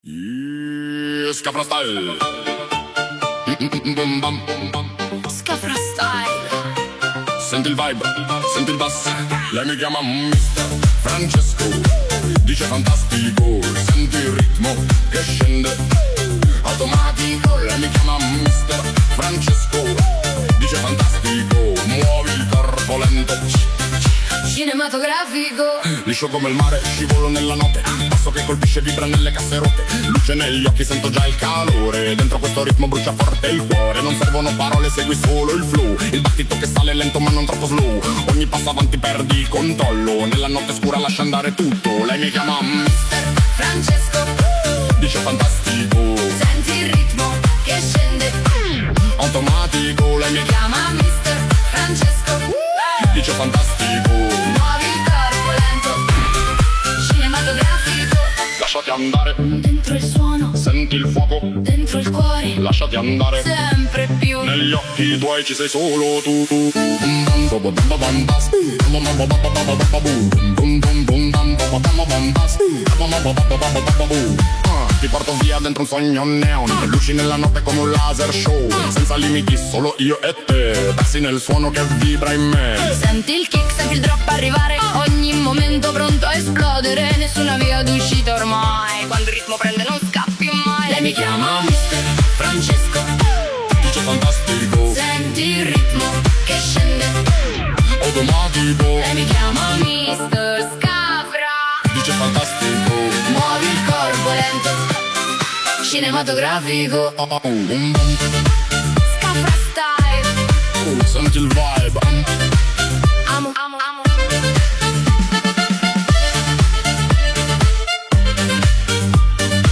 Scafra Style. Scafra Style. Senti il vibe, senti il bass. Lei mi chiama Mister Francesco. Dice fantastico, senti il ritmo che scende automatico. Lei mi chiama Mister Francesco. Dice fantastico, muovi il corpo lento. Cinematografico. Liscio come il mare, scivolo nella notte. Passo che colpisce, vibra nelle casse rotte. Luce negli occhi, sento già il calore. Dentro questo ritmo brucia forte il cuore. Non servono parole, segui solo il flow. Il battito che sale lento ma non troppo slow. Ogni passo avanti perdi il controllo. Nella notte scura lascia andare tutto. Lei mi chiama Mister Francesco. Dice fantastico, senti il ritmo che scende automatico. Lei mi chiama Mister Francesco. Dice fantastico, muovi il corpo lento. Cinematografico. lasciati andare. Dentro il suono, senti il fuoco. dentro il cuore, Lasciati andare. sempre più. Negli occhi tuoi ci sei solo tu. Ti porto via dentro un sogno neon. Luci nella notte come un laser show. Senza limiti, solo io e te. Persi nel suono che vibra in me. Senti il kick, senti il drop arrivare. Ogni momento pronto a esplodere. Nessuna via d'uscita ormai. Quando il ritmo prende non scappi mai. Lei mi chiama Mister Francesco. Dice fantastico, senti il ritmo che scende automatico. Lei mi chiama Mister Scafra. Dice fantastico, muovi il corpo lento. Cinematografico. Scafra Style. Senti il vibe. Amo, amo, amo.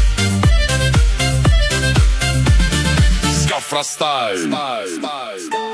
Scafra Style.